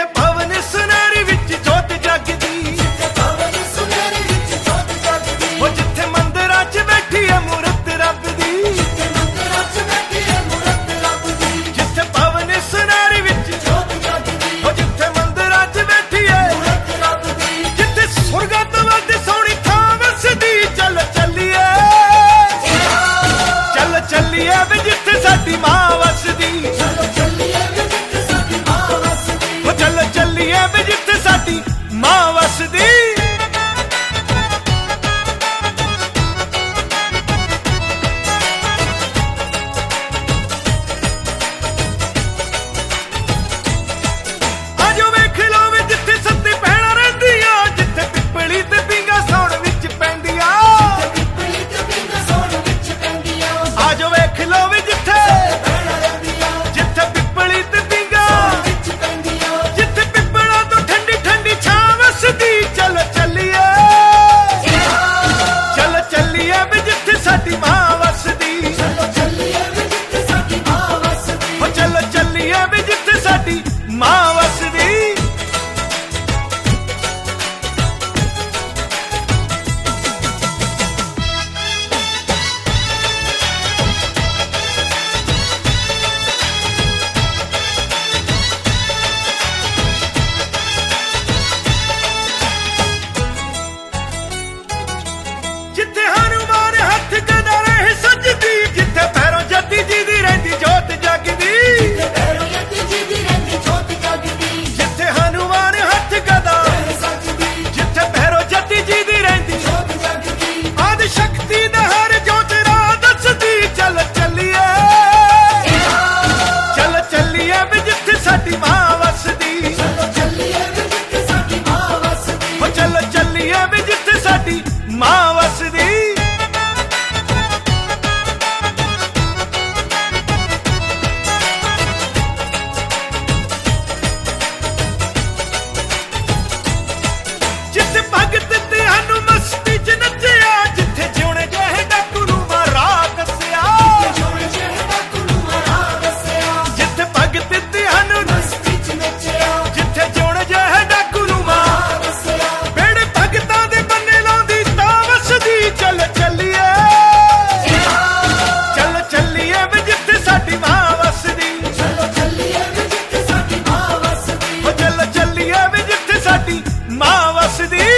ਜਿੱਥੇ ਪਵਨ ਸੁਨਹਿਰੀ ਵਿੱਚ ਜੋਤ ਜਗਦੀ, ਉਹ ਜਿੱਥੇ ਮੰਦਿਰਾਂ 'ਚ ਬੈਠੀ ਹੈ ਮੂਰਤ ਰੱਬ ਦੀ, ਜਿੱਥੇ ਪਵਨ ਸੁਨਹਿਰੀ ਵਿੱਚ ਜੋਤ ਜਗਦੀ, ਉਹ ਜਿੱਥੇ ਮੰਦਿਰਾਂ 'ਚ ਬੈਠੀ ਹੈ ਜਿੱਥੇ ਸੁਰਗਾਂ ਤੋਂ ਵੱਧ ਸੋਹਣੀ ਥਾਂ ਵਸਦੀ। ਚੱਲ ਚੱਲੀਏ, ਚੱਲ ਚੱਲੀਏ ਵੇ ਜਿੱਥੇ ਸਾਡੀ ਮਾਂ ਵਸਦੀ, ਉਹ ਚੱਲ ਚੱਲੀਏ ਵੇ ਜਿੱਥੇ ਸਾਡੀ ਮਾਂ ਵਸਦੀ। ਆਜੋ ਵੇਖ ਲਓ ਵੇ ਜਿੱਥੇ ਸੱਤੀ ਭੈਣਾਂ ਰਹਿੰਦੀਆਂ, ਜਿੱਥੇ ਪਿੱਪਲੀ ਤੇ ਪੀਂਘਾਂ ਸਾਉਣ ਵਿੱਚ ਪੈਂਦੀਆਂ। ਆਜੋ ਵੇਖ ਲਓ ਵੇ ਜਿੱਥੇ ਪਿੱਪਲੀ ਤੇ ਪੀਂਘਾਂ, ਜਿੱਥੇ ਪਿੱਪਲਾਂ ਤੋਂ ਠੰਡੀ ਠੰਡੀ ਛਾਂ ਵਸਦੀ। ਚੱਲ ਚੱਲੀਏ, ਚੱਲ ਚੱਲੀਏ ਵੇ ਜਿੱਥੇ ਸਾਡੀ ਮਾਂ ਵਸਦੀ, ਉਹ ਚੱਲ ਚੱਲੀਏ ਵੇ ਜਿੱਥੇ ਸਾਡੀ ਮਾਂ ਵਸਦੀ। ਜਿੱਥੇ ਹਨੂਮਾਨ ਹੱਥ ਗਦਾ ਰਹੇ ਸੱਜਦੀ, ਜਿੱਥੇ ਭੈਰੋ ਜੱਦੀ ਜੀ ਦੀ ਰਹਿੰਦੀ ਜੋਤ ਜਗਦੀ, ਜਿੱਥੇ ਹਨੂਮਾਨ ਹੱਥ ਗਦਾ, ਜਿੱਥੇ ਭੈਰੋ ਜੱਦੀ ਜੀ ਦੀ ਰਹਿੰਦੀ ਆਦਿ ਸ਼ਕਤੀ ਦਾ ਹਰ ਜੋਤ ਰਾਹ ਦੱਸਦੀ। ਚੱਲ ਚੱਲੀਏ, ਚੱਲ ਚੱਲੀਏ ਵੇ ਜਿੱਥੇ ਸਾਡੀ ਮਾਂ ਵਸਦੀ, ਉਹ ਚੱਲ ਚੱਲੀਏ ਵੇ ਜਿੱਥੇ ਸਾਡੀ ਮਾਂ ਵਸਦੀ। ਜਿੱਥੇ ਭਗਤ ਤੇ ਸਾਨੂੰ ਮਸਤੀ 'ਚ ਨੱਚਿਆ, ਜਿੱਥੇ ਜਿਉਣੇ ਜਿਹੇ ਡਾਕੂ ਨੂੰ ਮਾਰਾ ਦੱਸਿਆ, ਜਿੱਥੇ ਭਗਤ ਤੇ ਸਾਨੂੰ ਮਸਤੀ 'ਚ ਨੱਚਿਆ, ਜਿੱਥੇ ਜਿਉਣੇ ਜਿਹੇ ਡਾਕੂ ਨੂੰ ਮਾਰਾ ਦੱਸਿਆ, ਬੇੜੇ ਭਗਤਾਂ ਦੇ ਬੰਨੇ ਲਾਉਂਦੀ ਤਾਂ ਵਸਦੀ। ਚੱਲ ਚੱਲੀਏ, ਚੱਲ ਚੱਲੀਏ ਵੇ ਜਿੱਥੇ ਸਾਡੀ ਮਾਂ ਵਸਦੀ, ਉਹ ਚੱਲ ਚੱਲੀਏ ਵੇ ਜਿੱਥੇ ਸਾਡੀ ਮਾਂ ਵਸਦੀ।